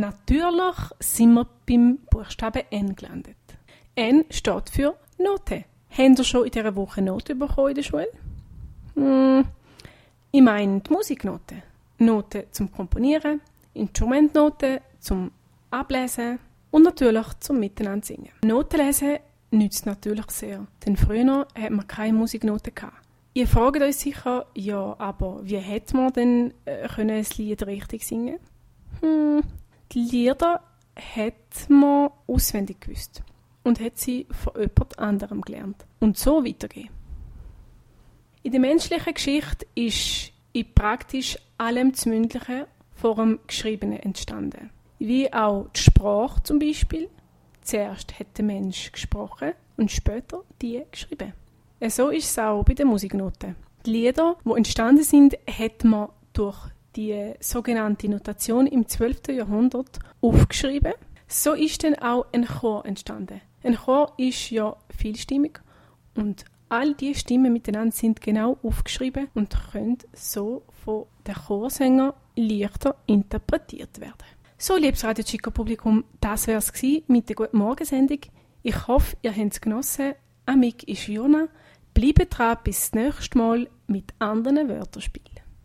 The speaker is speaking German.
natürlich sind wir beim Buchstaben N gelandet. N steht für Note. Habt ihr schon in dieser Woche Noten bekommen in der Schule? Ich meine die Musiknoten. Noten zum Komponieren, Instrumentnoten zum Ablesen und natürlich zum Miteinander singen. Noten lesen nützt natürlich sehr, denn früher hat man keine Musiknoten gehabt. Ihr fragt euch sicher, ja, aber wie hätte man denn ein Lied richtig singen? Die Lieder hat man auswendig gewusst und hat sie von jemand anderem gelernt und so weitergehen. In der menschlichen Geschichte ist in praktisch allem das Mündliche vor dem Geschriebenen entstanden. Wie auch die Sprache zum Beispiel. Zuerst hat der Mensch gesprochen und später die geschrieben. So ist es auch bei den Musiknoten. Die Lieder, die entstanden sind, hat man durch die sogenannte Notation im 12. Jahrhundert aufgeschrieben. So ist dann auch ein Chor entstanden. Ein Chor ist ja vielstimmig und all diese Stimmen miteinander sind genau aufgeschrieben und können so von den Chorsängern leichter interpretiert werden. So, liebes Radio Chico Publikum, das wäre es mit der Guten Morgen-Sendung. Ich hoffe, ihr habt es genossen. Amik ist Jona. Bleibt dran bis das nächste Mal mit anderen Wörterspielen.